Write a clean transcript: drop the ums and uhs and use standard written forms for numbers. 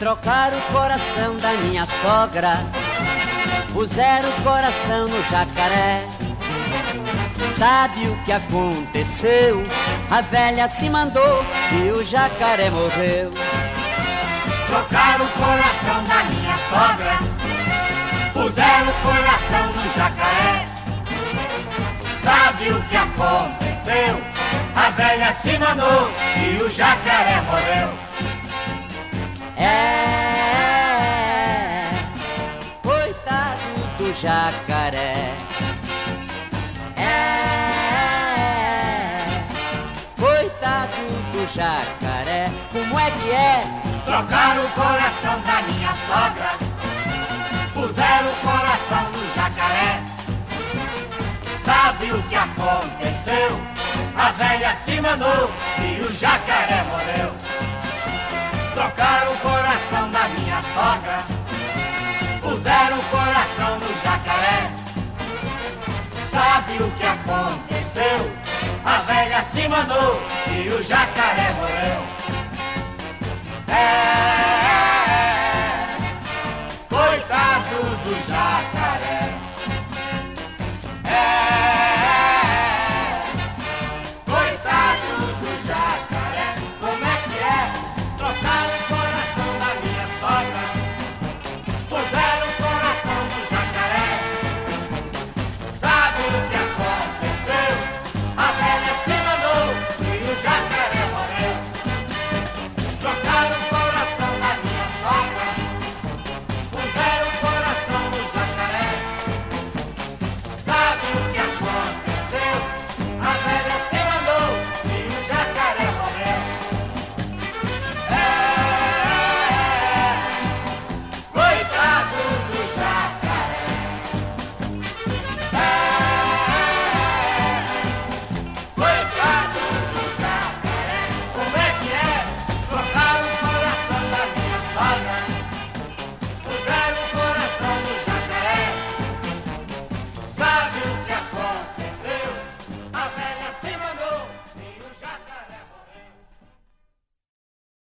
Trocaram o coração da minha sogra, puseram o coração no jacaré. Sabe o que aconteceu? A velha se mandou e o jacaré morreu. Trocaram o coração da minha sogra, puseram o coração no jacaré. Sabe o que aconteceu? A velha se mandou e o jacaré morreu. Coitado do jacaré. Coitado do jacaré. Como é que é? Trocaram o coração da minha sogra, puseram o coração no jacaré. Sabe o que aconteceu? A velha se mandou e o jacaré morreu. Trocaram o coração da minha sogra, puseram o coração no jacaré. Sabe o que aconteceu? A velha se mandou e o jacaré morreu.